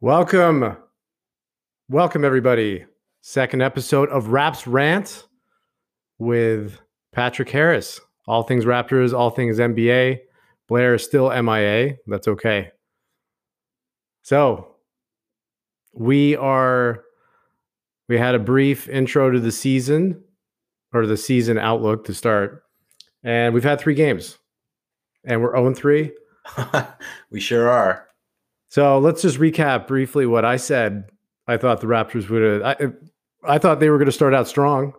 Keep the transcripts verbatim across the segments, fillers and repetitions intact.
Welcome. Welcome, everybody. Second episode of Raps Rant with Patrick Harris. All things Raptors, all things N B A. Blair is still M I A. That's okay. So, we are, we had a brief intro to the season, or the season outlook to start. And we've had three games. And we're oh and three. We sure are. So let's just recap briefly what I said. I thought the Raptors would have, I, I thought they were going to start out strong.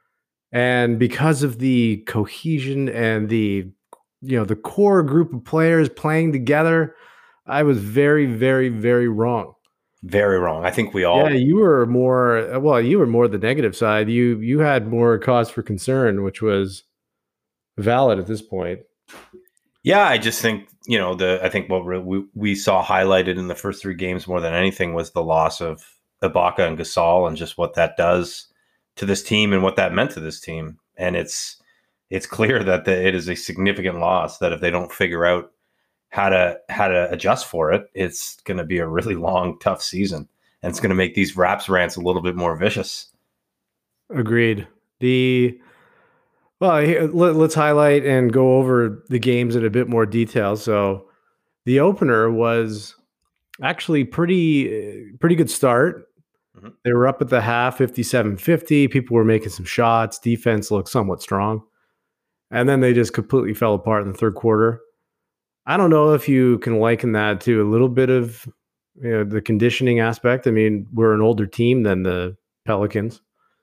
And because of the cohesion and the, you know, the core group of players playing together, I was very, very, very wrong. Very wrong. I think we all. Yeah, you were more, well, you were more the negative side. You, you had more cause for concern, which was valid at this point. Yeah, I just think, you know, the I think what we, we saw highlighted in the first three games more than anything was the loss of Ibaka and Gasol and just what that does to this team and what that meant to this team. And it's it's clear that the, it is a significant loss, that if they don't figure out how to how to adjust for it, it's going to be a really long, tough season. And it's going to make these Raps rants a little bit more vicious. Agreed. The Well, here, let, let's highlight and go over the games in a bit more detail. So, the opener was actually pretty pretty good start. Mm-hmm. They were up at the half, fifty-seven fifty. People were making some shots. Defense looked somewhat strong. And then they just completely fell apart in the third quarter. I don't know if you can liken that to a little bit of, you know, the conditioning aspect. I mean, we're an older team than the Pelicans.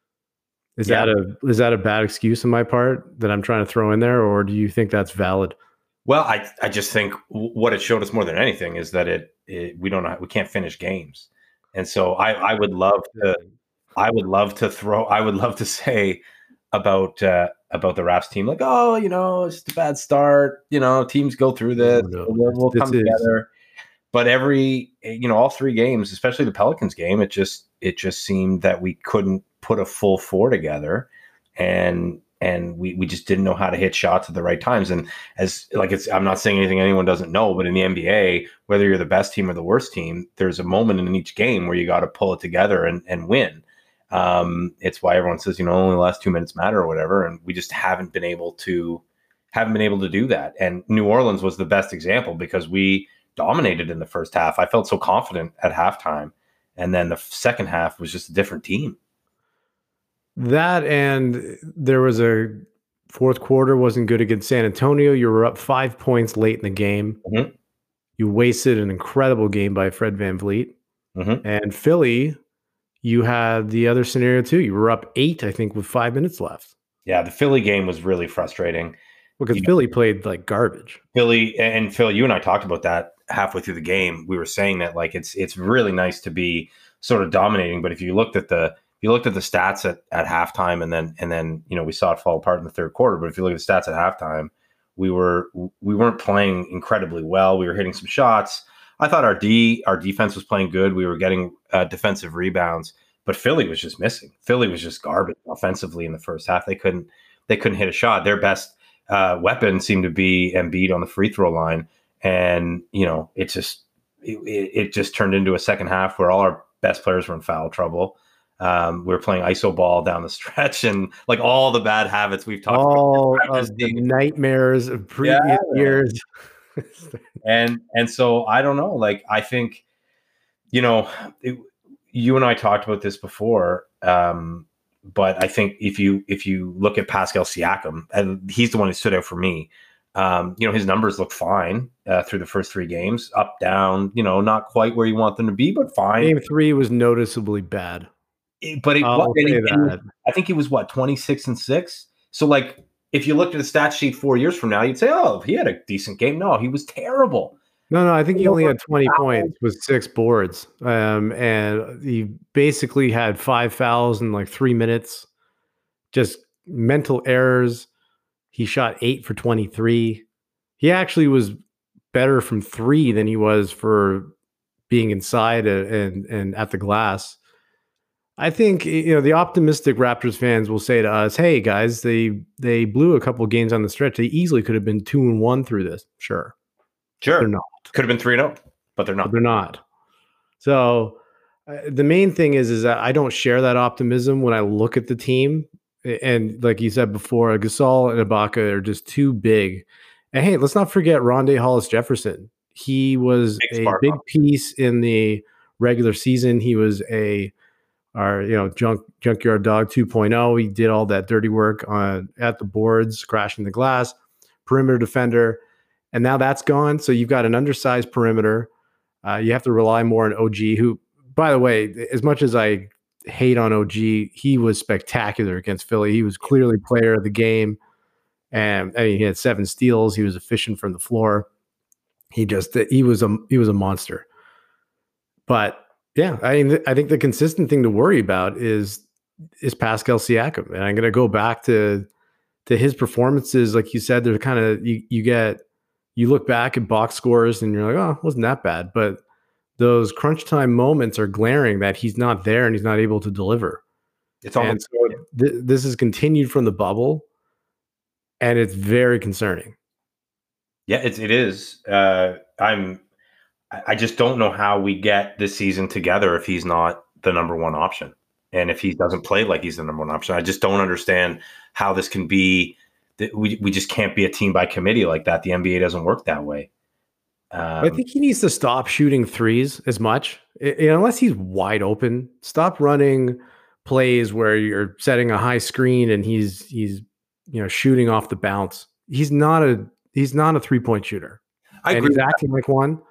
Is yeah. that a is that a bad excuse on my part that I'm trying to throw in there, or do you think that's valid? Well, I I just think what it showed us more than anything is that it, it we don't know we can't finish games, and so I I would love to I would love to throw I would love to say about uh, about the Raps team, like, oh, you know, it's just a bad start, you know, teams go through this, oh, no. we'll, we'll this come is... together. But every, you know, all three games, especially the Pelicans game, it just it just seemed that we couldn't put a full four together, and and we we just didn't know how to hit shots at the right times. And as like it's, I'm not saying anything anyone doesn't know, but in the N B A, whether you're the best team or the worst team, there's a moment in each game where you got to pull it together and and win. Um, it's why everyone says, you know, only the last two minutes matter or whatever, and we just haven't been able to haven't been able to do that. And New Orleans was the best example because we dominated in the first half. I felt so confident at halftime, and then the second half was just a different team. That, and there was a fourth quarter wasn't good against San Antonio. You were up five points late in the game. Mm-hmm. You wasted an incredible game by Fred VanVleet. Mm-hmm. And Philly, you had the other scenario too. You were up eight, I think, with five minutes left. Yeah, the Philly game was really frustrating. Because you Philly know, played like garbage. Philly, and Phil, you and I talked about that halfway through the game. We were saying that like it's it's really nice to be sort of dominating, but if you looked at the if you looked at the stats at, at halftime, and then and then you know we saw it fall apart in the third quarter. But if you look at the stats at halftime, we were we weren't playing incredibly well. We were hitting some shots. I thought our D our defense was playing good. We were getting uh, defensive rebounds, but Philly was just missing. Philly was just garbage offensively in the first half. They couldn't they couldn't hit a shot. Their best uh, weapon seemed to be Embiid on the free throw line, and you know it just it, it just turned into a second half where all our best players were in foul trouble. Um, we were playing iso ball down the stretch, and like all the bad habits we've talked all about. All of the nightmares of previous yeah. years. and and so I don't know. Like I think, you know, it, you and I talked about this before. Um, but I think if you if you look at Pascal Siakam, and he's the one who stood out for me. Um, you know, his numbers look fine uh, through the first three games, up, down. You know, not quite where you want them to be, but fine. Game three was noticeably bad. It, but it, what, and he, and I think he was what twenty-six and six. So like, if you looked at the stat sheet four years from now, you'd say, "Oh, he had a decent game." No, he was terrible. No, no, I think he only had twenty points with six boards, um, and he basically had five fouls in like three minutes. Just mental errors. He shot eight for twenty-three. He actually was better from three than he was for being inside and and at the glass. I think, you know, the optimistic Raptors fans will say to us, "Hey guys, they they blew a couple games on the stretch. They easily could have been two and one through this." Sure, sure, they're not. Could have been three and zero, but they're not. But they're not. So uh, the main thing is, is that I don't share that optimism when I look at the team. And like you said before, Gasol and Ibaka are just too big. And hey, let's not forget Rondé Hollis Jefferson. He was Big a spark. big piece in the regular season. He was a our you know junk junkyard dog 2.0. He did all that dirty work on at the boards, crashing the glass, perimeter defender, and now that's gone. So you've got an undersized perimeter. Uh, you have to rely more on O G, who, by the way, as much as I hate on O G, he was spectacular against Philly. He was clearly player of the game, and I mean, he had seven steals. He was efficient from the floor. He just he was a he was a monster. But yeah, I mean, I think the consistent thing to worry about is is Pascal Siakam, and I'm going to go back to to his performances. Like you said, they're kind of you you get you look back at box scores and you're like, oh, it wasn't that bad, but those crunch time moments are glaring that he's not there and he's not able to deliver. It's almost so th- this is continued from the bubble, and it's very concerning. Yeah, it's it is. Uh, I'm. I just don't know how we get this season together if he's not the number one option, and if he doesn't play like he's the number one option. I just don't understand how this can be. That we we just can't be a team by committee like that. The N B A doesn't work that way. Um, I think he needs to stop shooting threes as much, I, unless he's wide open. Stop running plays where you're setting a high screen and he's he's you know shooting off the bounce. He's not a he's not a three point shooter. I and agree he's acting like one.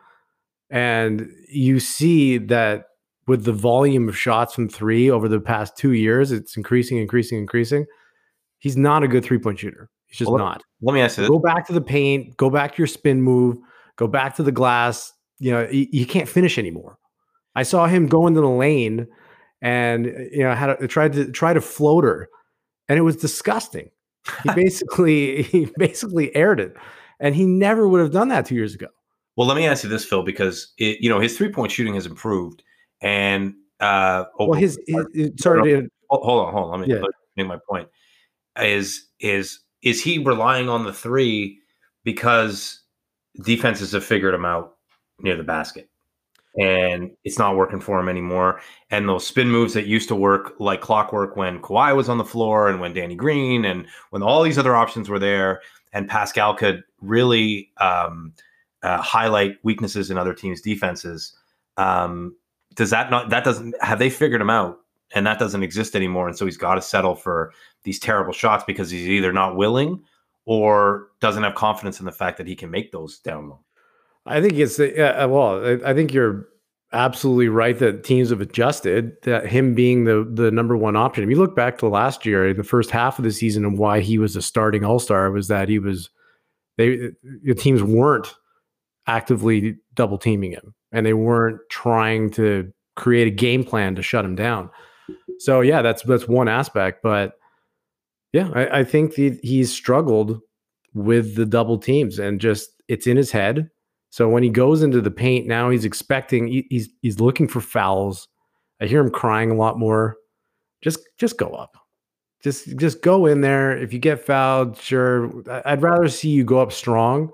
And you see that with the volume of shots from three over the past two years, it's increasing, increasing, increasing. He's not a good three point shooter. He's just well, not. Let me ask you this. Go back to the paint. Go back to your spin move. Go back to the glass. You know, you, you can't finish anymore. I saw him go into the lane and, you know, had a, tried to try to float her, and it was disgusting. He basically, he basically aired it, and he never would have done that two years ago. Well, let me ask you this, Phil, because it, you know his three point shooting has improved, and uh, well, his, his, his sorry, to, hold on, hold on, let me, yeah. let me make my point. Is is is he relying on the three because defenses have figured him out near the basket, and it's not working for him anymore? And those spin moves that used to work like clockwork when Kawhi was on the floor and when Danny Green and when all these other options were there, and Pascal could really um, uh, highlight weaknesses in other teams' defenses. Um, does that not that doesn't have they figured him out? And that doesn't exist anymore. And so he's got to settle for these terrible shots because he's either not willing or doesn't have confidence in the fact that he can make those down low. I think it's, uh, well, I, I think you're absolutely right that teams have adjusted, that him being the, the number one option. If you look back to last year in the first half of the season and why he was a starting all-star was that he was, they, the teams weren't actively double teaming him and they weren't trying to create a game plan to shut him down. So yeah, that's that's one aspect, but yeah, I, I think the, he's struggled with the double teams and just it's in his head. So when he goes into the paint now, he's expecting he, he's he's looking for fouls. I hear him crying a lot more. Just just go up, just just go in there. If you get fouled, sure. I'd rather see you go up strong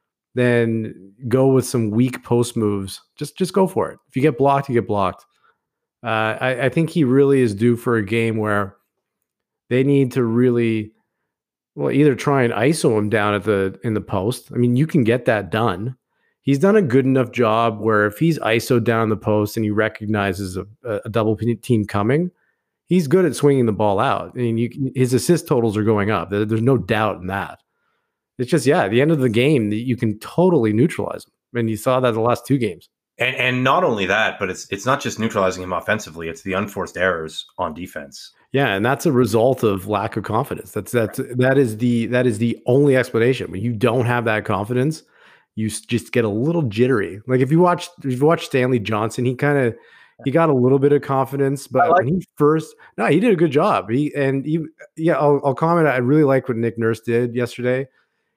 than go with some weak post moves. Just just go for it. If you get blocked, you get blocked. Uh, I, I think he really is due for a game where they need to really, well, either try and I S O him down at the in the post. I mean, you can get that done. He's done a good enough job where if he's I S O'd down the post and he recognizes a, a double team coming, he's good at swinging the ball out. I mean, you, his assist totals are going up. There's no doubt in that. It's just, yeah, at the end of the game, you can totally neutralize him. And you saw that the last two games. And and not only that, but it's it's not just neutralizing him offensively; it's the unforced errors on defense. Yeah, and that's a result of lack of confidence. That's that's that is the that is the only explanation. When you don't have that confidence, you just get a little jittery. Like if you watch if you watch Stanley Johnson, he kind of he got a little bit of confidence, but like when he first no, he did a good job. He and he yeah, I'll, I'll comment. I really liked what Nick Nurse did yesterday.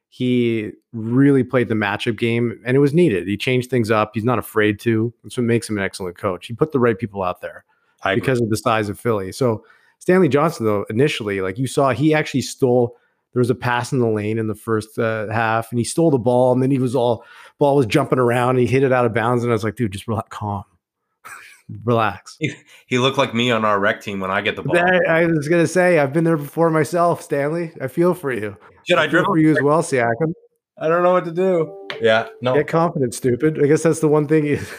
He really played the matchup game, and it was needed. He changed things up. He's not afraid to. That's what makes him an excellent coach. He put the right people out there I because agree. of the size of Philly. So Stanley Johnson, though, initially, like you saw, he actually stole. There was a pass in the lane in the first uh, half, and he stole the ball, and then he was all ball was jumping around, and he hit it out of bounds, and I was like, dude, just relax, calm. Relax. He, he looked like me on our rec team when I get the ball. I, I was gonna say I've been there before myself, Stanley. I feel for you. Should I, I feel dribble for you as well, Siakam? I don't know what to do. Yeah, no. Get confident, stupid. I guess that's the one thing. You,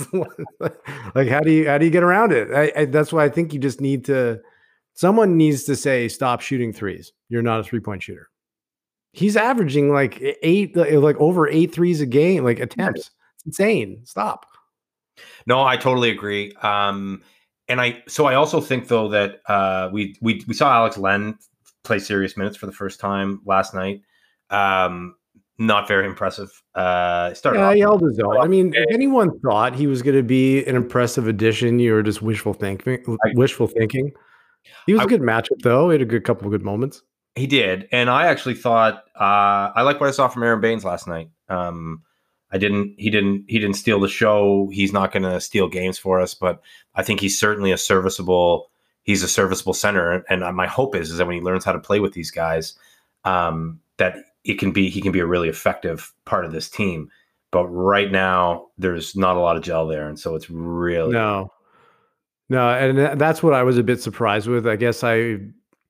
like, how do you how do you get around it? I, I, that's why I think you just need to. Someone needs to say, "Stop shooting threes. You're not a three point shooter." He's averaging like eight, like over eight threes a game, like attempts. It's insane. Stop. No, I totally agree. Um, and I so I also think though that uh, we we we saw Alex Len play serious minutes for the first time last night. Um, Not very impressive. Uh, started yeah, off, he held his own. I mean, okay. if anyone thought he was going to be an impressive addition, you were just wishful thinking. I, wishful thinking. He was I, a good matchup, though. He had a good couple of good moments. He did, and I actually thought uh, I like what I saw from Aaron Baines last night. Um, I didn't. He didn't. He didn't steal the show. He's not going to steal games for us, but I think he's certainly a serviceable. He's a serviceable center, and my hope is is that when he learns how to play with these guys, um, that it can be he can be a really effective part of this team. But right now, there's not a lot of gel there, and so it's really no, no, and that's what I was a bit surprised with. I guess I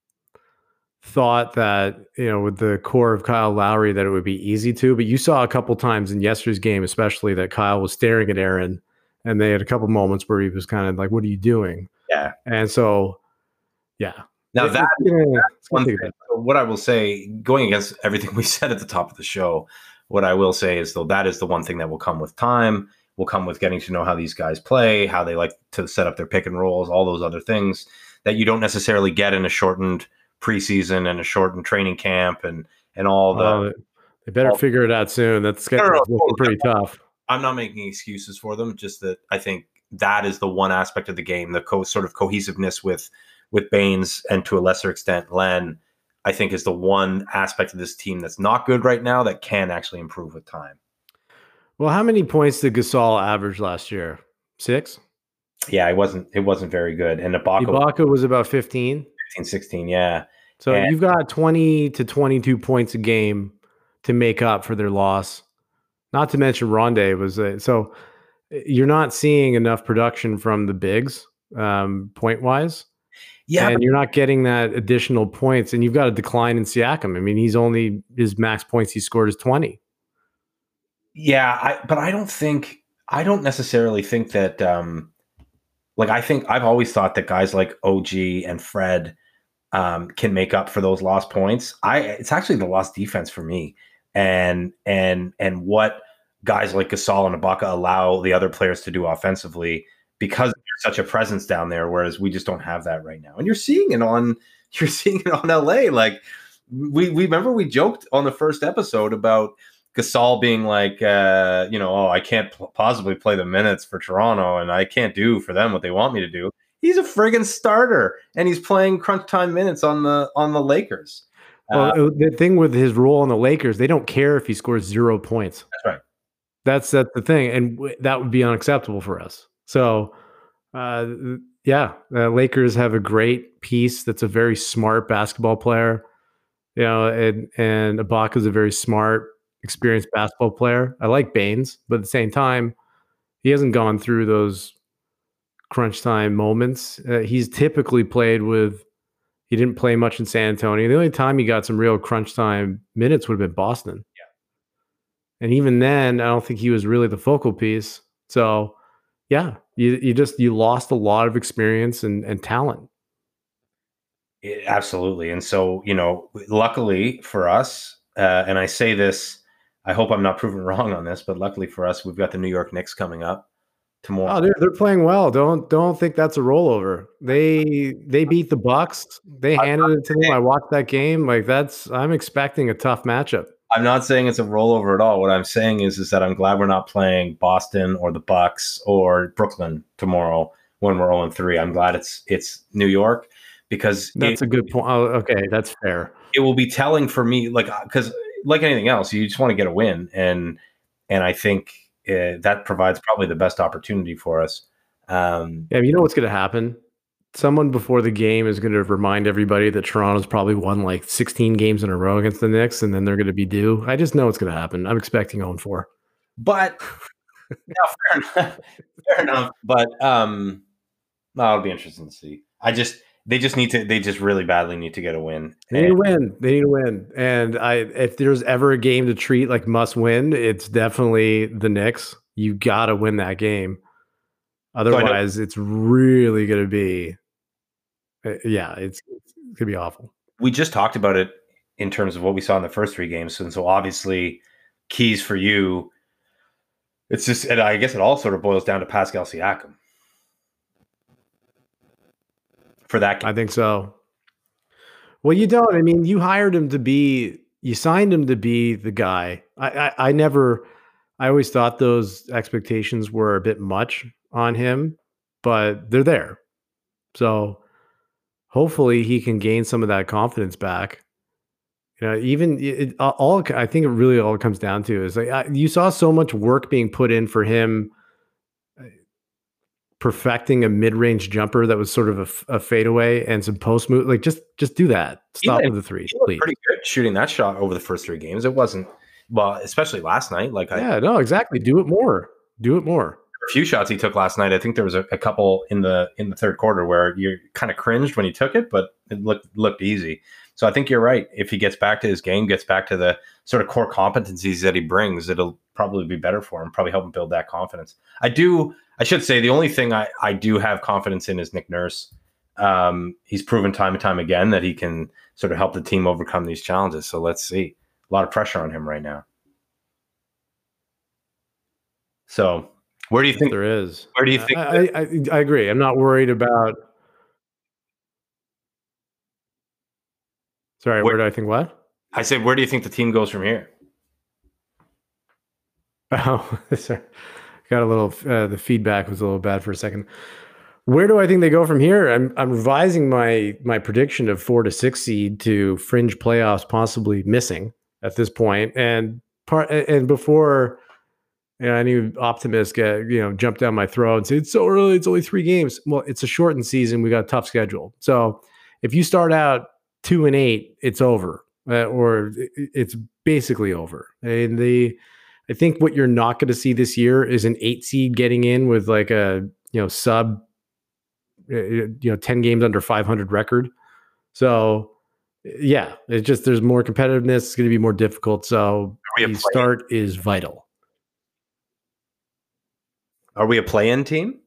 thought that, you know, with the core of Kyle Lowry, that it would be easy to, but you saw a couple times in yesterday's game, especially, that Kyle was staring at Aaron, and they had a couple moments where he was kind of like, "What are you doing?" Yeah, and so, yeah. Now it, that, it, it, that's one thing. What I will say, going against everything we said at the top of the show, what I will say is though that is the one thing that will come with time. Will come with getting to know how these guys play, how they like to set up their pick and rolls, all those other things that you don't necessarily get in a shortened preseason and a shortened training camp and and all the. Uh, they better figure it out soon. That's schedule looking pretty tough. I'm not making excuses for them. Just that I think that is the one aspect of the game, the co- sort of cohesiveness with with Baines and to a lesser extent Len. I think is the one aspect of this team that's not good right now that can actually improve with time. Well, how many points did Gasol average last year? Six? Yeah, it wasn't it wasn't very good. And Ibaka, Ibaka was about fifteen. fifteen, sixteen, yeah. So and, you've got twenty to twenty-two points a game to make up for their loss. Not to mention Rondae was a, so you're not seeing enough production from the bigs um, point wise. Yeah, and you're not getting that additional points, and you've got a decline in Siakam. I mean, he's only his max points he scored is twenty. Yeah, I, but I don't think I don't necessarily think that. Um, like I think I've always thought that guys like O G and Fred um, can make up for those lost points. I it's actually the lost defense for me, and and and what guys like Gasol and Ibaka allow the other players to do offensively, because there's such a presence down there, whereas we just don't have that right now. And you're seeing it on you're seeing it on L A. Like we we remember we joked on the first episode about Gasol being like, uh, you know, oh, I can't p- possibly play the minutes for Toronto, and I can't do for them what they want me to do. He's a friggin' starter, and he's playing crunch time minutes on the on the Lakers. Well, uh, the thing with his role on the Lakers, they don't care if he scores zero points. That's right. That's that's the thing, and w- that would be unacceptable for us. So, uh, yeah, uh, Lakers have a great piece that's a very smart basketball player, you know, and and Ibaka is a very smart, experienced basketball player. I like Baines, but at the same time, he hasn't gone through those crunch time moments. Uh, he's typically played with. He didn't play much in San Antonio. The only time he got some real crunch time minutes would have been Boston. Yeah. And even then, I don't think he was really the focal piece. So, yeah, you you just you lost a lot of experience and, and talent. It, absolutely. And so, you know, luckily for us, uh, and I say this, I hope I'm not proven wrong on this, but luckily for us, we've got the New York Knicks coming up tomorrow. Oh, they're, they're playing well. Don't don't think that's a rollover. They they beat the Bucks. They handed it to them. I watched that game. Like that's I'm expecting a tough matchup. I'm not saying it's a rollover at all. What I'm saying is is that I'm glad we're not playing Boston or the Bucks or Brooklyn tomorrow when we're oh and three. I'm glad it's it's New York because that's it, a good point. Oh, okay, that's fair. It will be telling for me, like because like anything else, you just want to get a win, and and I think. Uh, that provides probably the best opportunity for us. Um, yeah, you know what's going to happen? Someone before the game is going to remind everybody that Toronto's probably won like sixteen games in a row against the Knicks, and then they're going to be due. I just know it's going to happen. I'm expecting oh and four. But Yeah, fair enough. Fair enough. But um, no, it'll be interesting to see. I just they just need to they just really badly need to get a win. They need to win. They need to win. And I, if there's ever a game to treat like must win, it's definitely the Knicks. You got to win that game. Otherwise, so it's really going to be, yeah, it's, it's going to be awful. We just talked about it in terms of what we saw in the first three games. And so obviously, keys for you, it's just, and I guess it all sort of boils down to Pascal Siakam. For that game. I think so. Well, you don't. I mean, you hired him to be, you signed him to be the guy. I, I, I never, I always thought those expectations were a bit much on him, but they're there. So hopefully he can gain some of that confidence back. You know, even it, all, I think it really all it comes down to is like, I, you saw so much work being put in for him perfecting a mid-range jumper that was sort of a, a fadeaway and some post move. Like just, just do that. Stop Even, with the three. He looked pretty good shooting that shot over the first three games. It wasn't, well, especially last night. Like, yeah, I, no, exactly. Do it more. Do it more. A few shots he took last night. I think there was a, a couple in the in the third quarter where you kind of cringed when he took it, but it looked looked easy. So I think you're right. If he gets back to his game, gets back to the sort of core competencies that he brings, it'll probably be better for him. Probably help him build that confidence. I do. I should say the only thing I, I do have confidence in is Nick Nurse. Um, he's proven time and time again that he can sort of help the team overcome these challenges. So let's see. A lot of pressure on him right now. So where do you think there is? Where do you think? I, I, I agree. I'm not worried about. Sorry, where, where do I think what? I said, where do you think the team goes from here? Oh, sorry. Got a little. Uh, the feedback was a little bad for a second. Where do I think they go from here? I'm I'm revising my my prediction of four to six seed to fringe playoffs, possibly missing at this point. And part and before. Yeah, any optimist get you know jump down my throat and say it's so early. It's only three games. Well, it's a shortened season. We got a tough schedule. So if you start out two and eight, it's over, uh, or it's basically over. And the I think what you're not going to see this year is an eight seed getting in with like a you know sub you know ten games under five hundred record. So yeah, it's just there's more competitiveness. It's going to be more difficult. So the start is vital. Are we a play-in team?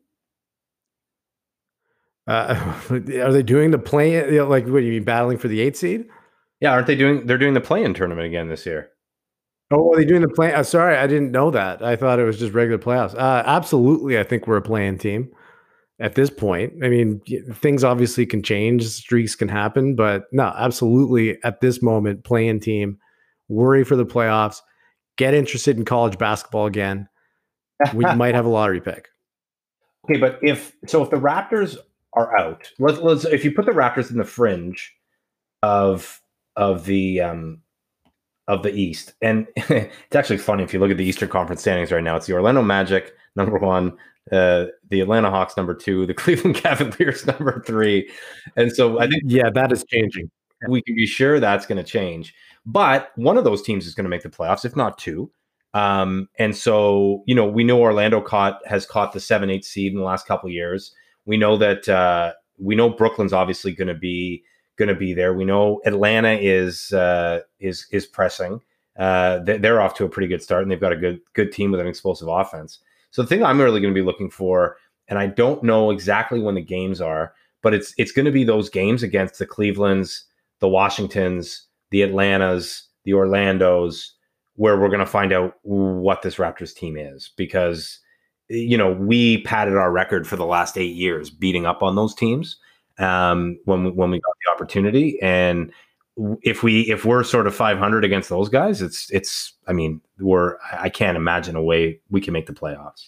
Uh, are they doing the play? You know, like, what do you mean, battling for the eight seed? Yeah, aren't they doing? They're doing the play-in tournament again this year. Oh, are they doing the play? Uh, sorry, I didn't know that. I thought it was just regular playoffs. Uh, absolutely, I think we're a play-in team at this point. I mean, things obviously can change, streaks can happen, but no, absolutely at this moment, play-in team. Worry for the playoffs. Get interested in college basketball again. We might have a lottery pick. Okay, but if so, if the Raptors are out, let's, let's if you put the Raptors in the fringe of of the um, of the East, and it's actually funny if you look at the Eastern Conference standings right now. It's the Orlando Magic number one, uh, the Atlanta Hawks number two, the Cleveland Cavaliers number three, and so I think yeah, that is changing. We can be sure that's going to change, but one of those teams is going to make the playoffs, if not two. Um, and so, you know, we know Orlando caught has caught the seven, eight seed in the last couple of years. We know that, uh, we know Brooklyn's obviously going to be, going to be there. We know Atlanta is, uh, is, is pressing, uh, they're off to a pretty good start and they've got a good, good team with an explosive offense. So the thing I'm really going to be looking for, and I don't know exactly when the games are, but it's, it's going to be those games against the Clevelands, the Washingtons, the Atlantas, the Orlandos, where we're going to find out what this Raptors team is, because, you know, we padded our record for the last eight years beating up on those teams um, when, we, when we got the opportunity. And if we, if we're sort of five hundred against those guys, it's, it's, I mean, we're, I can't imagine a way we can make the playoffs.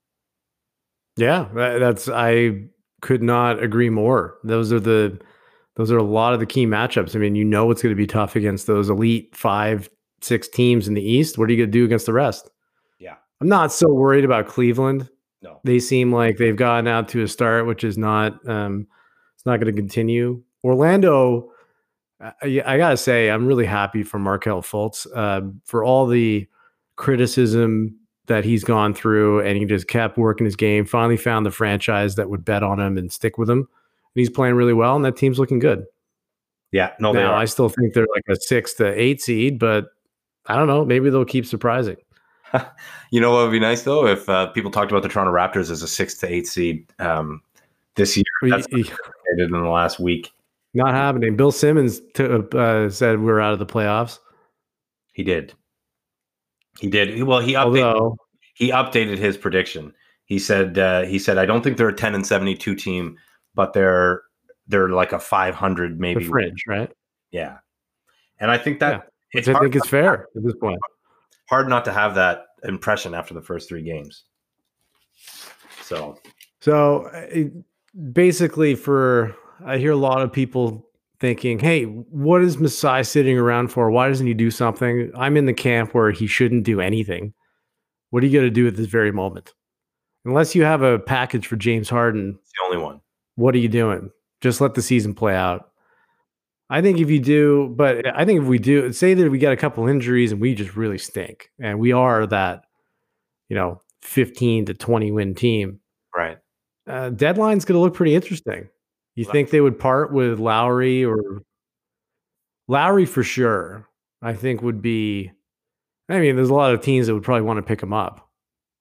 Yeah, that's, I could not agree more. Those are the, those are a lot of the key matchups. I mean, you know, it's going to be tough against those elite five, six teams in the East. What are you going to do against the rest? Yeah. I'm not so worried about Cleveland. No. They seem like they've gotten out to a start, which is not, um, it's not going to continue. Orlando, I, I got to say, I'm really happy for Markelle Fultz, uh, for all the criticism that he's gone through, and he just kept working his game. Finally found the franchise that would bet on him and stick with him. And he's playing really well, and that team's looking good. Yeah, no, they Now, are. I still think they're like a six to eight seed, but I don't know. Maybe they'll keep surprising. You know what would be nice though if uh, people talked about the Toronto Raptors as a six to eight seed um, this year. That's what they did in the last week. Not happening. Bill Simmons t- uh, said we're out of the playoffs. He did. He did. Well, he updated. Although, he updated his prediction. He said. Uh, he said, "I don't think they're a ten and seventy-two team, but they're they're like a five hundred maybe the fringe, right? Yeah, and I think that yeah. Which I think is fair at this point. Hard not to have that impression after the first three games. So, so basically, for I hear a lot of people thinking, hey, what is Masai sitting around for? Why doesn't he do something? I'm in the camp where he shouldn't do anything. What are you going to do at this very moment? Unless you have a package for James Harden. It's the only one. What are you doing? Just let the season play out. I think if you do, but I think if we do, say that we got a couple injuries and we just really stink, and we are that, you know, fifteen to twenty win team. Right. Uh, deadline's going to look pretty interesting. You think they would part with Lowry or Lowry for sure? I think would be. I mean, there's a lot of teams that would probably want to pick him up.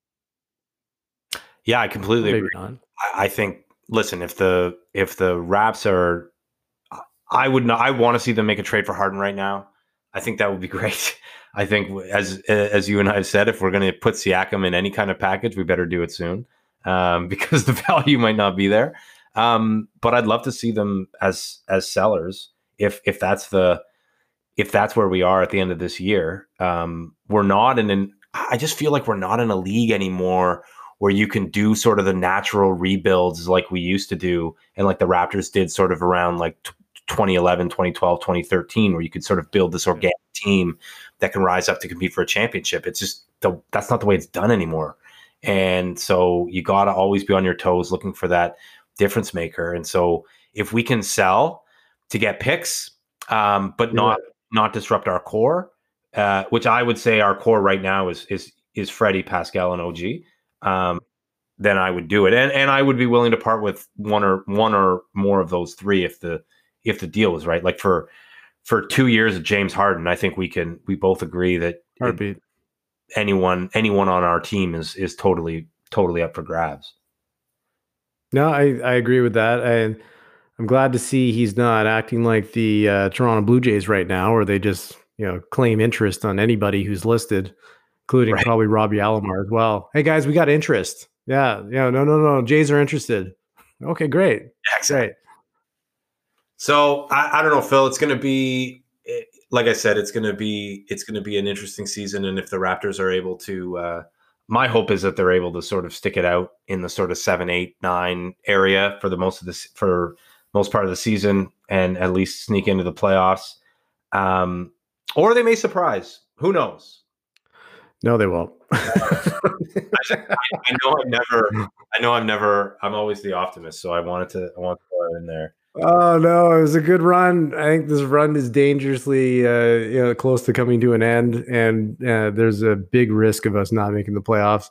Yeah, I completely Maybe agree. Not. I think. Listen, if the if the Raps are, I would not. I want to see them make a trade for Harden right now. I think that would be great. I think as as you and I have said, if we're going to put Siakam in any kind of package, we better do it soon um, because the value might not be there. Um, but I'd love to see them as as sellers if if that's the if that's where we are at the end of this year. Um, we're not in an. I just feel like we're not in a league anymore where you can do sort of the natural rebuilds like we used to do, and like the Raptors did sort of around like twenty eleven, twenty twelve, twenty thirteen, where you could sort of build this organic team that can rise up to compete for a championship. It's just the, that's not the way it's done anymore. And so you got to always be on your toes looking for that difference maker. And so if we can sell to get picks, um, but not yeah. not disrupt our core, uh, which I would say our core right now is is is Freddie, Pascal, and O G, um, then I would do it. And and I would be willing to part with one or one or more of those three if the if the deal was right. Like for for two years of James Harden, I think we can we both agree that Heartbeat. anyone anyone on our team is is totally totally up for grabs. No, I, I agree with that. And I'm glad to see he's not acting like the uh, Toronto Blue Jays right now, where they just, you know, claim interest on anybody who's listed, including right. probably Robbie Alomar as well. Hey guys, we got interest. Yeah. Yeah. No, no, no. Jays are interested. Okay, great. Yeah, exactly. Great. So I, I don't know, Phil, it's going to be, like I said, it's going to be, it's going to be an interesting season. And if the Raptors are able to, uh, my hope is that they're able to sort of stick it out in the sort of seven, eight, nine area for the most of this, for most part of the season, and at least sneak into the playoffs. Um, or they may surprise. Who knows? No, they won't. I, I know I've never, I know I've never, I'm always the optimist. So I wanted to, I want to throw it in there. Oh no, it was a good run. I think this run is dangerously, uh, you know, close to coming to an end, and uh, there's a big risk of us not making the playoffs.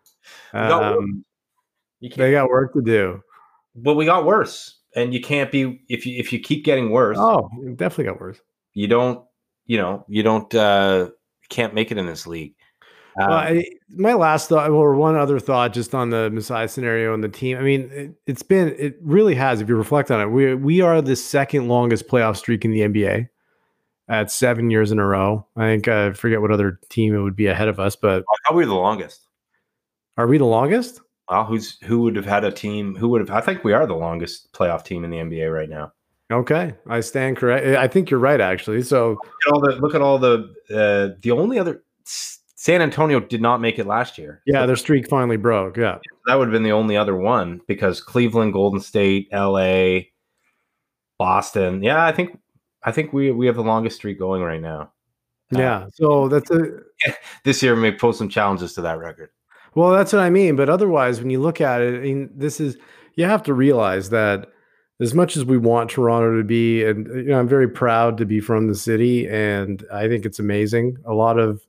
Um, they got work to do. But we got worse, and you can't be if you if you keep getting worse. Oh, it definitely got worse. You don't, you know, you don't, uh, can't make it in this league. Um, well, I, my last thought, or one other thought, just on the Masai scenario and the team. I mean, it, it's been, it really has. If you reflect on it, we we are the second longest playoff streak in the N B A at seven years in a row. I think uh, I forget what other team it would be ahead of us, but I thought we were the longest. Are we the longest? Well, who's who would have had a team? Who would have? I think we are the longest playoff team in the N B A right now. Okay, I stand correct. I think you're right, actually. So look at all the look at all the uh, the only other. San Antonio did not make it last year. Yeah, so their streak finally broke. Yeah. That would have been the only other one, because Cleveland, Golden State, L A, Boston. Yeah, I think I think we we have the longest streak going right now. Yeah. Uh, so that's a this year may pose some challenges to that record. Well, that's what I mean. But otherwise, when you look at it, I mean, this is, you have to realize that as much as we want Toronto to be, and you know, I'm very proud to be from the city, and I think it's amazing. A lot of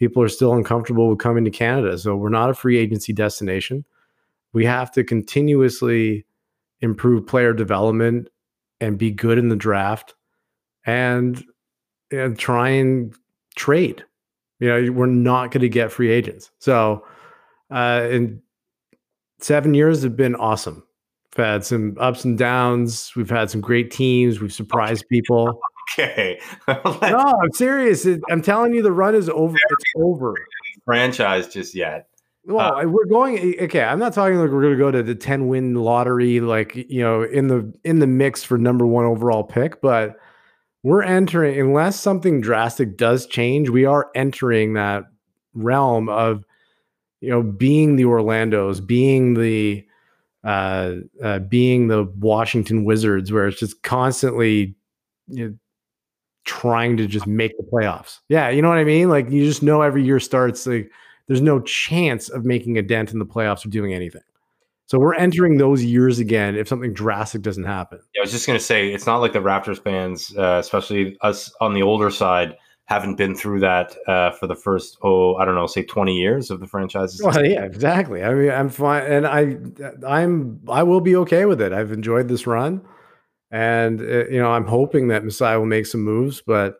people are still uncomfortable with coming to Canada. So we're not a free agency destination. We have to continuously improve player development and be good in the draft and, and try and trade. You know, we're not going to get free agents. So, uh, in seven years have been awesome. We've had some ups and downs. We've had some great teams. We've surprised people. Okay. No, I'm serious. It, I'm telling you, the run is over. It's over. Franchise just yet. Well, uh, we're going. Okay, I'm not talking like we're going to go to the ten win lottery, like, you know, in the in the mix for number one overall pick. But we're entering, unless something drastic does change, we are entering that realm of, you know, being the Orlandos, being the uh, uh, being the Washington Wizards, where it's just constantly, you know, trying to just make the playoffs. Yeah, you know what I mean? Like, you just know every year starts, like, there's no chance of making a dent in the playoffs or doing anything. So we're entering those years again if something drastic doesn't happen. Yeah, I was just going to say, it's not like the Raptors fans, uh, especially us on the older side, haven't been through that uh, for the first, oh, I don't know, say twenty years of the franchise's. Well, yeah, exactly. I mean, I'm fine, and I, I'm, I will be okay with it. I've enjoyed this run, and uh, you know, I'm hoping that Masai will make some moves, but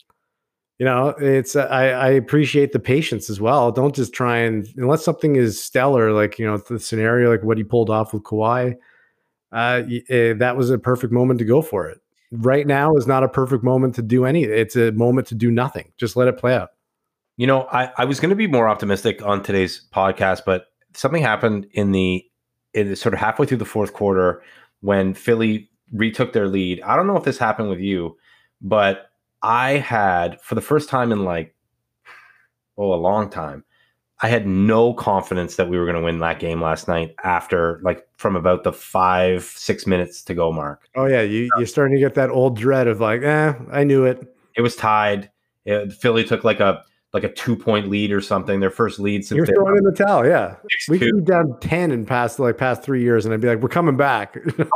you know, it's uh, I, I appreciate the patience as well. Don't just try and, unless something is stellar, like, you know, the scenario like what he pulled off with Kawhi, uh, uh, that was a perfect moment to go for it. Right now is not a perfect moment to do anything. It's a moment to do nothing. Just let it play out. You know, I, I was going to be more optimistic on today's podcast, but something happened in the in sort of halfway through the fourth quarter when Philly retook their lead. I don't know if this happened with you, but I had, for the first time in like, oh, a long time, I had no confidence that we were going to win that game last night after, like, from about the five, six minutes to go mark. Oh, yeah. You, you're starting to get that old dread of like, eh, I knew it. It was tied. It, Philly took like a like a two-point lead or something, their first lead since You're they throwing in the towel, yeah. six We two. could be down ten in past, like, past three years, and I'd be like, we're coming back.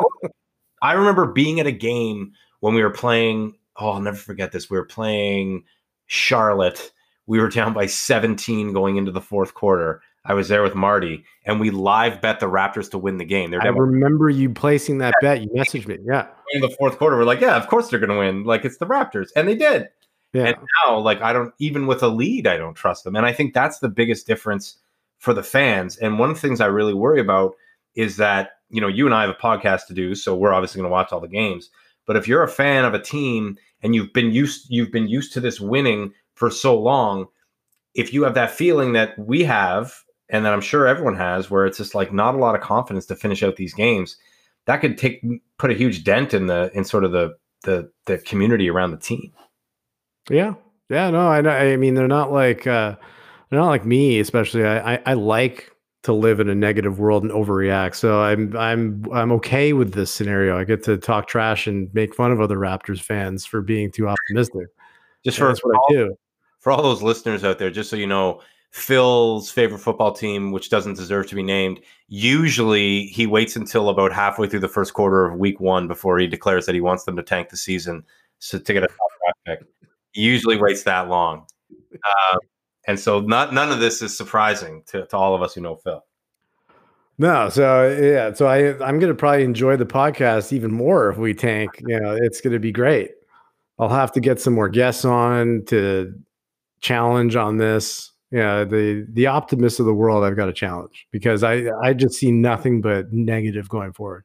I remember being at a game when we were playing, oh, I'll never forget this. We were playing Charlotte. We were down by seventeen going into the fourth quarter. I was there with Marty, and we live bet the Raptors to win the game. I remember you placing that bet. You messaged me. Yeah. In the fourth quarter, we're like, yeah, of course they're going to win. Like, it's the Raptors. And they did. Yeah. And now, like, I don't, even with a lead, I don't trust them. And I think that's the biggest difference for the fans. And one of the things I really worry about is that, you know, you and I have a podcast to do, so we're obviously going to watch all the games. But if you're a fan of a team and you've been used, you've been used to this winning for so long, if you have that feeling that we have, and that I'm sure everyone has, where it's just like not a lot of confidence to finish out these games, that could take put a huge dent in the in sort of the the the community around the team. Yeah, yeah, no, I know. I mean, they're not like uh, they're not like me, especially. I, I I like to live in a negative world and overreact, so I'm I'm I'm okay with this scenario. I get to talk trash and make fun of other Raptors fans for being too optimistic. Just for that's what all, I do. For all those listeners out there, just so you know, Phil's favorite football team, which doesn't deserve to be named, usually he waits until about halfway through the first quarter of week one before he declares that he wants them to tank the season so to get a top draft pick. He usually waits that long. Uh, and so not none of this is surprising to, to all of us who know Phil. No, so yeah, so I I'm gonna probably enjoy the podcast even more if we tank. You know, it's gonna be great. I'll have to get some more guests on to challenge on this. Yeah, the the optimists of the world I've got to challenge because I I just see nothing but negative going forward.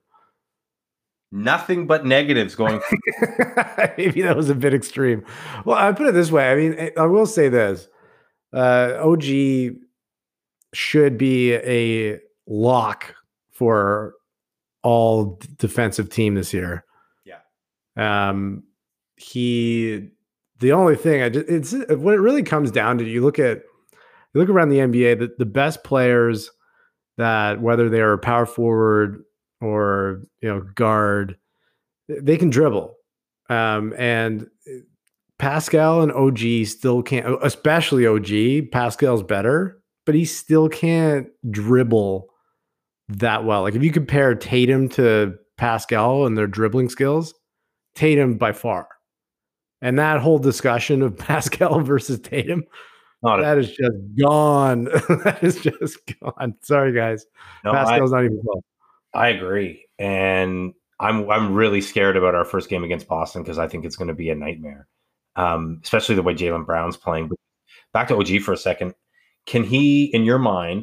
Nothing but negatives going forward. Maybe that was a bit extreme. Well, I put it this way. I mean, I will say this. Uh, O G should be a lock for all d- defensive team this year. Yeah. Um, he, the only thing I just, it's what it really comes down to. You look at, you look around the N B A, the, the best players that, whether they are power forward or, you know, guard, they can dribble. Um, and Pascal and O G still can't, especially O G. Pascal's better, but he still can't dribble that well. Like if you compare Tatum to Pascal and their dribbling skills, Tatum by far. And that whole discussion of Pascal versus Tatum, Not a, That is just gone. That is just gone. Sorry, guys. no, I, Pascal's not even close. I agree. And I'm I'm really scared about our first game against Boston because I think it's going to be a nightmare, um, especially the way Jaylen Brown's playing. But back to O G for a second. Can he, in your mind,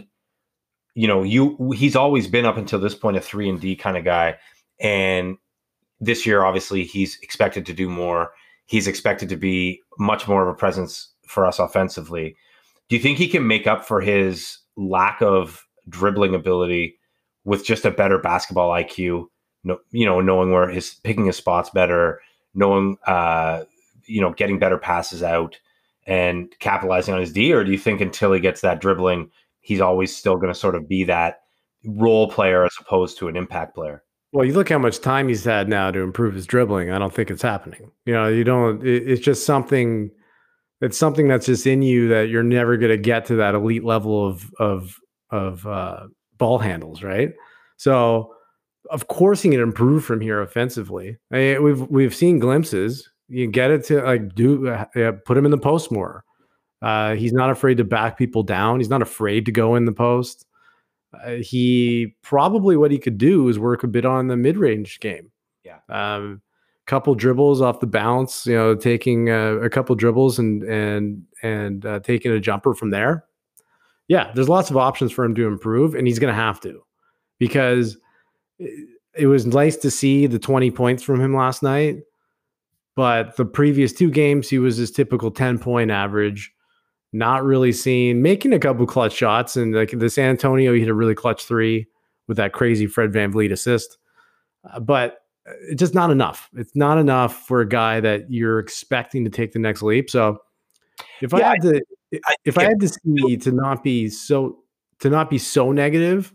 you know, you he's always been up until this point a three and D kind of guy, and this year obviously he's expected to do more. He's expected to be much more of a presence for us offensively. Do you think he can make up for his lack of dribbling ability with just a better basketball I Q? No, you know, knowing where his picking his spots better, knowing uh, you know, getting better passes out and capitalizing on his D, or do you think until he gets that dribbling, he's always still going to sort of be that role player as opposed to an impact player? Well, you look how much time he's had now to improve his dribbling. I don't think it's happening. You know, you don't. It, it's just something. It's something that's just in you that you're never going to get to that elite level of of of uh, ball handles, right? So, of course, he can improve from here offensively. I mean, we've we've seen glimpses. You get it to like do uh, put him in the post more. Uh, he's not afraid to back people down. He's not afraid to go in the post. Uh, he probably what he could do is work a bit on the mid-range game. Yeah. Um, couple dribbles off the bounce, you know, taking uh, a couple dribbles and and and uh, taking a jumper from there. Yeah, there's lots of options for him to improve, and he's going to have to, because it, it was nice to see the twenty points from him last night, but the previous two games he was his typical ten point average. Not really seen making a couple clutch shots, and like the San Antonio, he hit a really clutch three with that crazy Fred VanVleet assist, uh, but it's just not enough. It's not enough for a guy that you're expecting to take the next leap. So if yeah, I had to, I, if I, I had to see to not be so to not be so negative,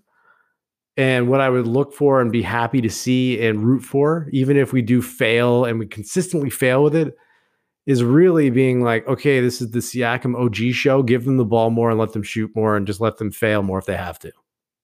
and what I would look for and be happy to see and root for, even if we do fail and we consistently fail with it, is really being like, okay, this is the Siakam O G show. Give them the ball more and let them shoot more and just let them fail more if they have to,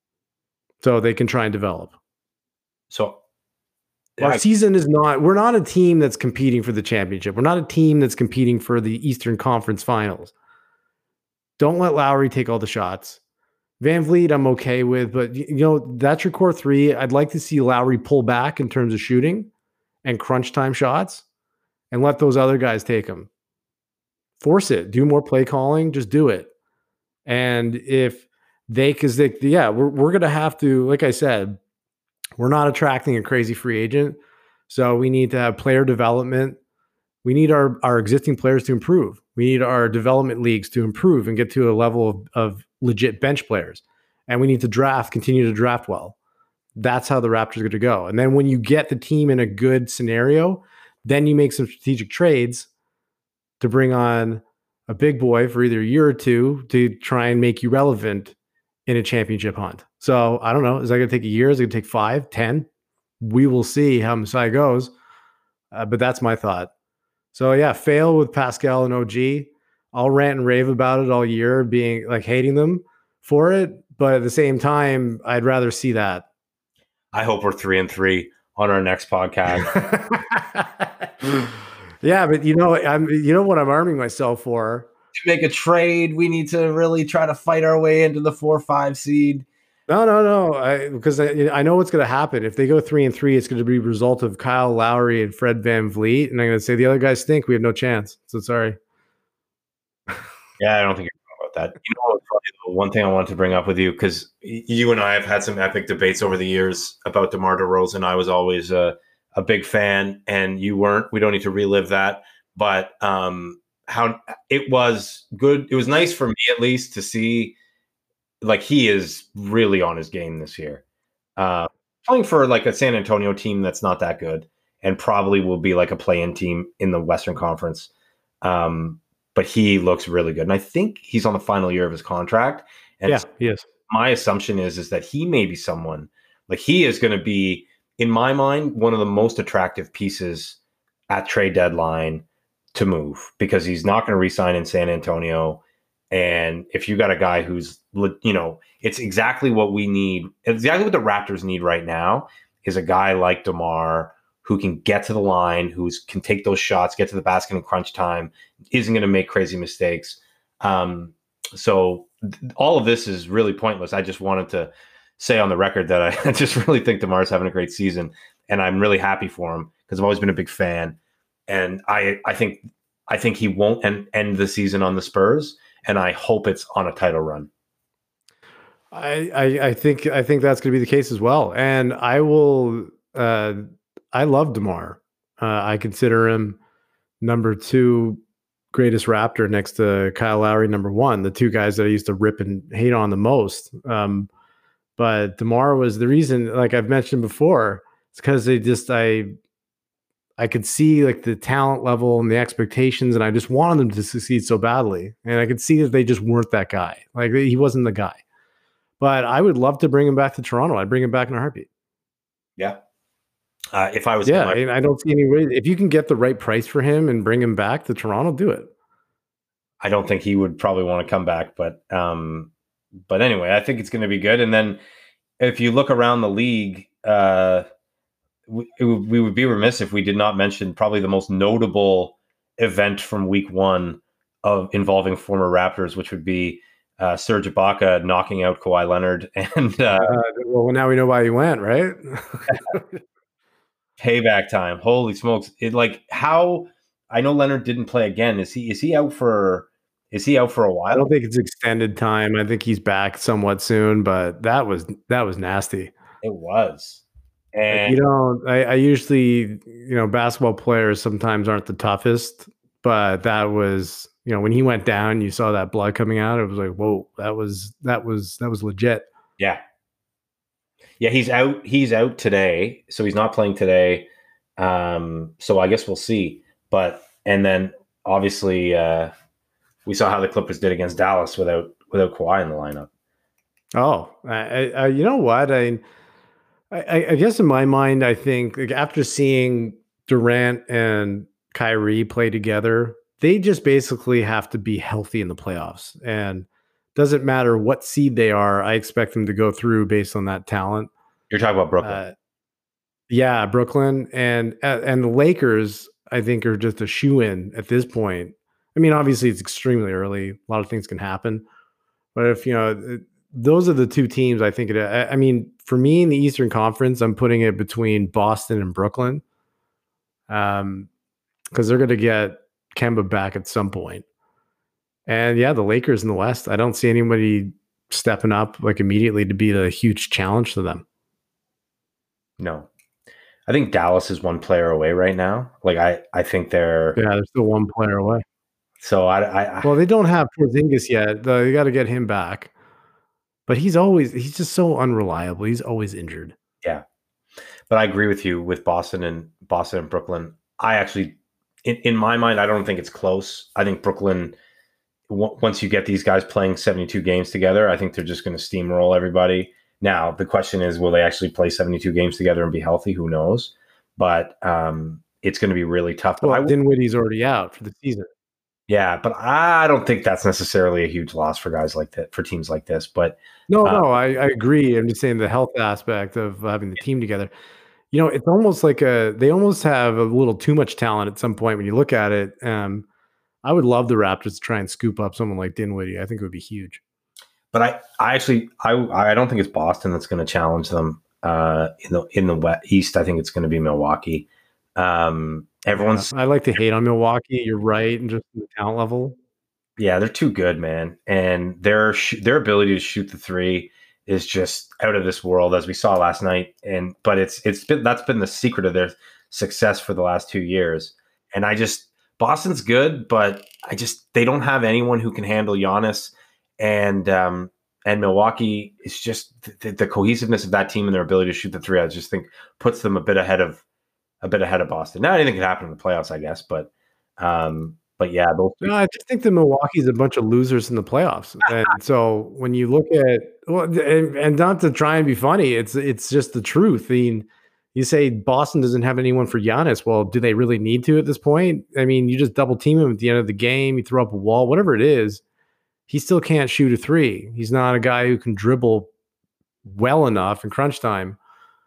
so they can try and develop. So our I, season is not, we're not a team that's competing for the championship. We're not a team that's competing for the Eastern Conference Finals. Don't let Lowry take all the shots. VanVleet, I'm okay with, but you know, that's your core three. I'd like to see Lowry pull back in terms of shooting and crunch time shots, and let those other guys take them. Force it. Do more play calling. Just do it. And if they, because they, yeah, we're we're gonna have to, like I said, we're not attracting a crazy free agent, so we need to have player development. We need our our existing players to improve. We need our development leagues to improve and get to a level of, of legit bench players. And we need to draft, continue to draft well. That's how the Raptors are going to go. And then when you get the team in a good scenario, then you make some strategic trades to bring on a big boy for either a year or two to try and make you relevant in a championship hunt. So I don't know. Is that going to take a year? Is it going to take five, ten? We will see how Masai goes. Uh, but that's my thought. So yeah, fail with Pascal and O G. I'll rant and rave about it all year, being like hating them for it. But at the same time, I'd rather see that. I hope we're three and three on our next podcast. Yeah, but you know, I'm you know what I'm arming myself for? To make a trade, we need to really try to fight our way into the four or five seed. No, no, no. I, because I, I know what's going to happen. If they go three and three, it's going to be a result of Kyle Lowry and Fred VanVleet, and I'm going to say the other guys stink. We have no chance. So sorry. Yeah, I don't think you're about that. You know, probably the one thing I wanted to bring up with you, because you and I have had some epic debates over the years about DeMar DeRozan. I was always a, a big fan, and you weren't. We don't need to relive that. But um, how it was good. It was nice for me, at least, to see. Like, he is really on his game this year. Uh, playing for like a San Antonio team that's not that good and probably will be like a play-in team in the Western Conference. Um, but he looks really good. And I think he's on the final year of his contract. And yeah, he is. My assumption is, is that he may be someone, like he is going to be, in my mind, one of the most attractive pieces at trade deadline to move, because he's not going to re-sign in San Antonio. And if you got a guy who's, you know, it's exactly what we need. Exactly what the Raptors need right now is a guy like DeMar who can get to the line, who can take those shots, get to the basket in crunch time, isn't going to make crazy mistakes. Um, so th- all of this is really pointless. I just wanted to say on the record that I just really think DeMar's having a great season, and I'm really happy for him because I've always been a big fan. And I, I think, I think he won't end, end the season on the Spurs, and I hope it's on a title run. I, I, I think I think that's going to be the case as well. And I will. Uh, I love DeMar. Uh, I consider him number two greatest Raptor next to Kyle Lowry, number one. The two guys that I used to rip and hate on the most. Um, but DeMar was the reason. Like I've mentioned before, it's because they just I. I could see like the talent level and the expectations, and I just wanted them to succeed so badly. And I could see that they just weren't that guy. Like he wasn't the guy. But I would love to bring him back to Toronto. I'd bring him back in a heartbeat. Yeah. Uh, if I was, yeah, my- I don't see any way. If you can get the right price for him and bring him back to Toronto, do it. I don't think he would probably want to come back, but um, but anyway, I think it's going to be good. And then if you look around the league, uh, we, we would be remiss if we did not mention probably the most notable event from week one of involving former Raptors, which would be uh, Serge Ibaka knocking out Kawhi Leonard. And uh, uh, well, now we know why he went, right? Payback time. Holy smokes. It like how I know Leonard didn't play again. Is he is he out for is he out for a while? I don't think it's extended time. I think he's back somewhat soon, but that was that was nasty. It was. And like, you know, I, I usually, you know, basketball players sometimes aren't the toughest, but that was, you know, when he went down, you saw that blood coming out. It was like, whoa, that was that was that was legit. Yeah. Yeah, he's out. He's out today, so he's not playing today. Um, so I guess we'll see. But and then obviously uh, we saw how the Clippers did against Dallas without without Kawhi in the lineup. Oh, I, I, you know what? I, I, I guess in my mind, I think like after seeing Durant and Kyrie play together, they just basically have to be healthy in the playoffs, and doesn't matter what seed they are. I expect them to go through based on that talent. You're talking about Brooklyn, uh, yeah, Brooklyn, and and the Lakers. I think are just a shoe in at this point. I mean, obviously it's extremely early. A lot of things can happen, but if you know, those are the two teams. I think it. I, I mean, for me in the Eastern Conference, I'm putting it between Boston and Brooklyn, um, because they're going to get Kemba back at some point. And yeah, the Lakers in the West, I don't see anybody stepping up like immediately to be a huge challenge to them. No, I think Dallas is one player away right now. Like I, I think they're yeah, they're still one player away. So I, I, I well, they don't have Porzingis yet. They got to get him back, but he's always he's just so unreliable. He's always injured. Yeah, but I agree with you with Boston and Boston and Brooklyn. I actually, in, in my mind, I don't think it's close. I think Brooklyn. Once you get these guys playing seventy-two games together, I think they're just going to steamroll everybody. Now, the question is, will they actually play seventy-two games together and be healthy? Who knows? But um, it's going to be really tough. Well, Dinwiddie's already out for the season. Yeah, but I don't think that's necessarily a huge loss for guys like that, for teams like this. But no, uh, no, I, I agree. I'm just saying the health aspect of having the team together. You know, it's almost like a they almost have a little too much talent at some point when you look at it. Um, I would love the Raptors to try and scoop up someone like Dinwiddie. I think it would be huge. But I, I actually, I, I don't think it's Boston that's going to challenge them uh, in the in the West, East. I think it's going to be Milwaukee. Um, everyone's. Yeah, I like to hate on Milwaukee. You're right, and just the talent level. Yeah, they're too good, man, and their sh- their ability to shoot the three is just out of this world, as we saw last night. And but it's it's been that's been the secret of their success for the last two years. And I just. Boston's good, but I just they don't have anyone who can handle Giannis, and um, and Milwaukee is just the, the cohesiveness of that team and their ability to shoot the three. I just think puts them a bit ahead of a bit ahead of Boston. Now anything can happen in the playoffs, I guess, but um, but yeah, those no, I just think that Milwaukee's a bunch of losers in the playoffs, and so when you look at well, and, and not to try and be funny, it's it's just the truth. I mean. You say Boston doesn't have anyone for Giannis. Well, do they really need to at this point? I mean, you just double team him at the end of the game. You throw up a wall, whatever it is. He still can't shoot a three. He's not a guy who can dribble well enough in crunch time.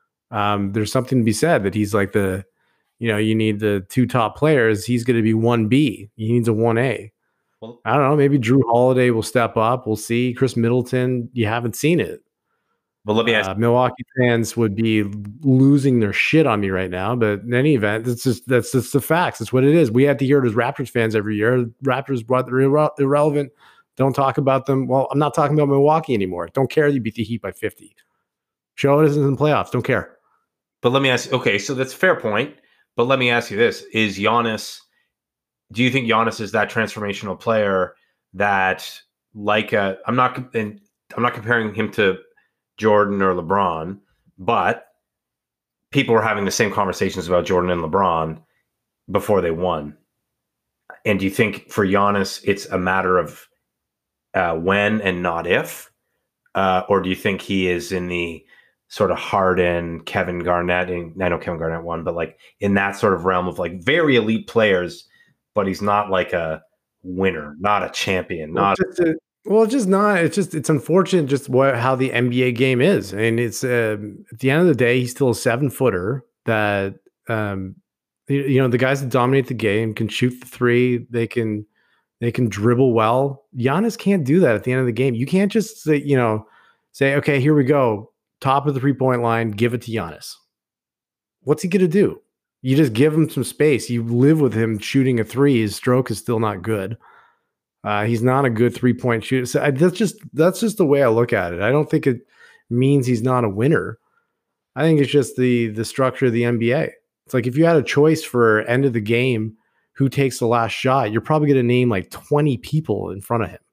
Um, there's something to be said that he's like the, you know, you need the two top players. He's going to be one B. He needs a one A. Well, I don't know. Maybe Drew Holiday will step up. We'll see. Chris Middleton, you haven't seen it. well, let me ask. Uh, Milwaukee fans would be losing their shit on me right now, but in any event, it's just that's just the facts. That's what it is. We have to hear it as Raptors fans every year. Raptors, what they're irre- irrelevant. Don't talk about them. Well, I'm not talking about Milwaukee anymore. Don't care you beat the Heat by fifty. Show it in the playoffs. Don't care. But let me ask. Okay, so that's a fair point. But let me ask you this: Is Giannis? Do you think Giannis is that transformational player that, like, a, I'm not, and I'm not comparing him to Jordan or LeBron, but people were having the same conversations about Jordan and LeBron before they won. And do you think for Giannis, it's a matter of uh, when and not if? Uh, or do you think he is in the sort of Harden, Kevin Garnett, and I know Kevin Garnett won, but like in that sort of realm of like very elite players, but he's not like a winner, not a champion, Well, not just a, well, it's just not. It's just it's unfortunate just what how the N B A game is, and it's um, at the end of the day, he's still a seven footer that um, you, you know the guys that dominate the game can shoot the three. They can they can dribble well. Giannis can't do that at the end of the game. You can't just say you know say okay, here we go, top of the three point line, give it to Giannis. What's he gonna do? You just give him some space. You live with him shooting a three. His stroke is still not good. Uh, he's not a good three point shooter. So I, that's just that's just the way I look at it. I don't think it means he's not a winner. I think it's just the the structure of the N B A. It's like if you had a choice for end of the game, who takes the last shot, you're probably going to name like twenty people in front of him.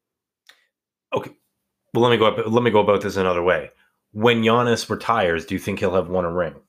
okay. Well, let me go up. Let me go about this another way. When Giannis retires, do you think he'll have won a ring?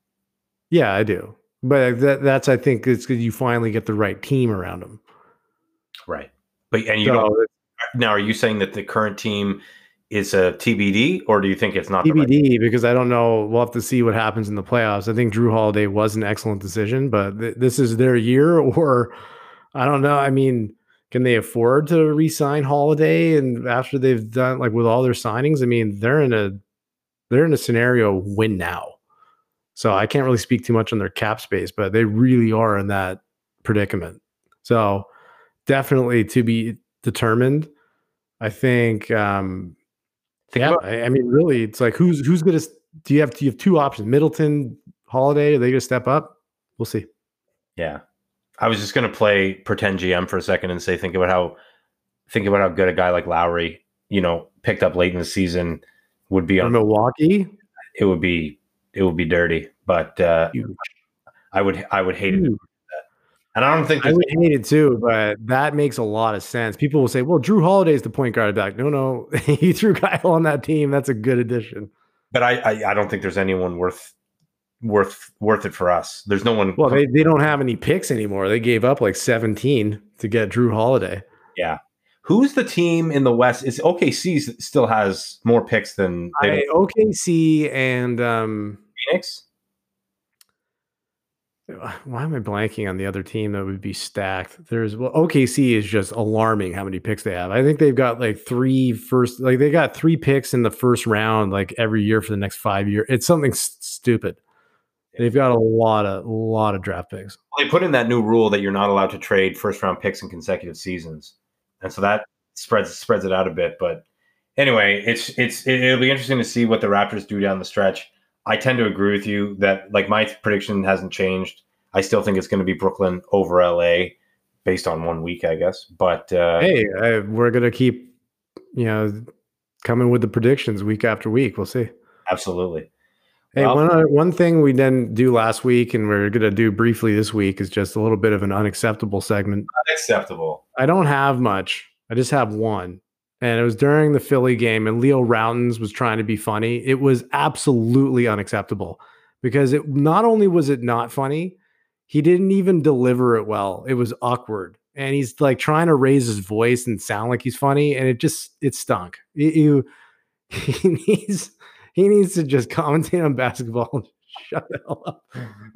Yeah, I do. But that, that's I think it's because you finally get the right team around him. Right. But and you So, don't now. Are you saying that the current team is a T B D, or do you think it's not T B D the right? because I don't know. We'll have to see what happens in the playoffs. I think Drew Holiday was an excellent decision, but th- this is their year, or I don't know. I mean, can they afford to re-sign Holiday? And after they've done like with all their signings, I mean, they're in a they're in a scenario win now. So I can't really speak too much on their cap space, but they really are in that predicament. So definitely to be determined. I think. Um, Think yeah, about I, I mean, really, it's like who's who's gonna do you have do you have two options? Middleton, Holiday, are they gonna step up? We'll see. yeah. I was just going to play pretend G M for a second and say, think about how think about how good a guy like Lowry, you know, picked up late in the season would be For on. Milwaukee, It would be it would be dirty, but uh, huge, I would I would hate it, huge. and I don't think I there's. would hate it too, but that makes a lot of sense. People will say, "Well, Drew Holiday is the point guard back." No, no, he threw Kyle on that team. That's a good addition. But I, I I don't think there's anyone worth worth worth it for us. There's no one. Well, they, they don't have any picks anymore. They gave up like seventeen to get Drew Holiday. Yeah. Who's the team in the West? Is O K C still has more picks than they I, do? O K C and um, Phoenix? why am I blanking on the other team that would be stacked? There's well, O K C is just alarming how many picks they have. I think they've got like three first, like they got three picks in the first round, like every year for the next five years. It's something s- stupid. They've got a lot of, lot of draft picks. Well, they put in that new rule that you're not allowed to trade first round picks in consecutive seasons, and so that spreads spreads it out a bit. But anyway, it's it's it'll be interesting to see what the Raptors do down the stretch. I tend to agree with you that like my prediction hasn't changed. I still think it's going to be Brooklyn over L A based on one week, I guess. But uh, Hey, I, we're gonna keep, you know, coming with the predictions week after week. We'll see. absolutely. Hey, Well, one other, one thing we didn't do last week, and we're gonna do briefly this week, is just a little bit of an unacceptable segment. unacceptable. I don't have much. I just have one. And it was during the Philly game, and Leo Routins was trying to be funny. It was absolutely unacceptable because it not only was it not funny, he didn't even deliver it well. It was awkward. And he's like trying to raise his voice and sound like he's funny, and it just it stunk. It- you he needs he needs to just commentate on basketball and shut the hell up.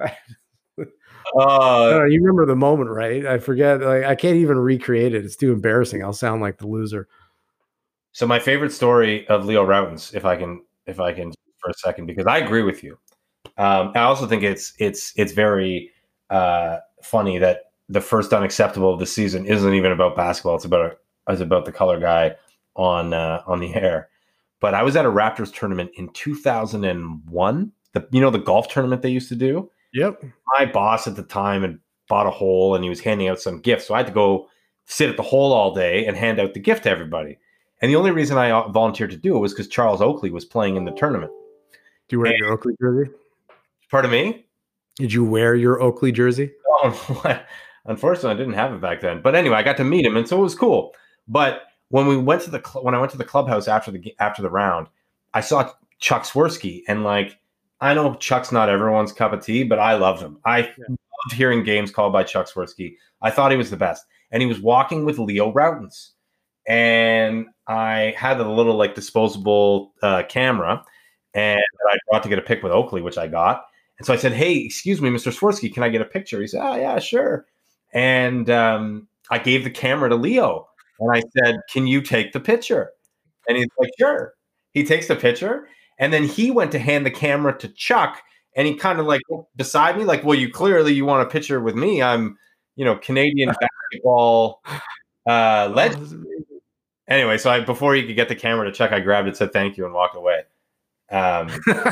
I don't Uh, know, you remember the moment, right? I forget. Like I can't even recreate it. It's too embarrassing. I'll sound like the loser. so my favorite story of Leo Routins, if I can, if I can, for a second, because I agree with you. Um, I also think it's it's it's very uh, funny that the first unacceptable of the season isn't even about basketball. It's about a, it's about the color guy on uh, on the air. But I was at a Raptors tournament in two thousand one. The you know the golf tournament they used to do. Yep. My boss at the time had bought a hole and he was handing out some gifts, so I had to go sit at the hole all day and hand out the gift to everybody. And the only reason I volunteered to do it was because Charles Oakley was playing in the tournament. Do you wear and, your Oakley jersey? Pardon me? Did you wear your Oakley jersey? Oh, unfortunately, I didn't have it back then. But anyway, I got to meet him, and so it was cool. But when we went to the when I went to the clubhouse after the after the round, I saw Chuck Swirsky, and like I know Chuck's not everyone's cup of tea, but I loved him. I yeah. loved hearing games called by Chuck Swirsky. I thought he was the best, and he was walking with Leo Routens, and I had a little like disposable uh, camera, and I brought to get a pic with Oakley, which I got. And so I said, "Hey, excuse me, Mister Swirsky, can I get a picture?" He said, "Oh, yeah, sure." And um, I gave the camera to Leo, and I said, "Can you take the picture?" And he's like, "Sure." He takes the picture, and then he went to hand the camera to Chuck, and he kind of like beside me, like, "Well, you clearly you want a picture with me. I'm, you know, Canadian basketball uh, legend." Anyway, so I before he could get the camera to Chuck, I grabbed it, said thank you, and walked away. Um,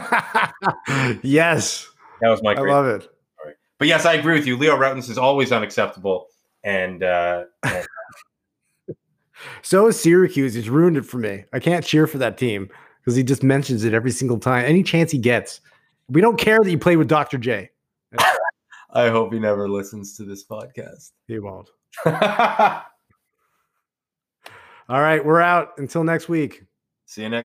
yes. That was my great I love it. Story. But yes, I agree with you. Leo Routens is always unacceptable. And, uh, and so is Syracuse. He's ruined it for me. I can't cheer for that team because he just mentions it every single time. Any chance he gets. We don't care that you play with Doctor J. I hope he never listens to this podcast. He won't. All right, we're out. Until next week. See you next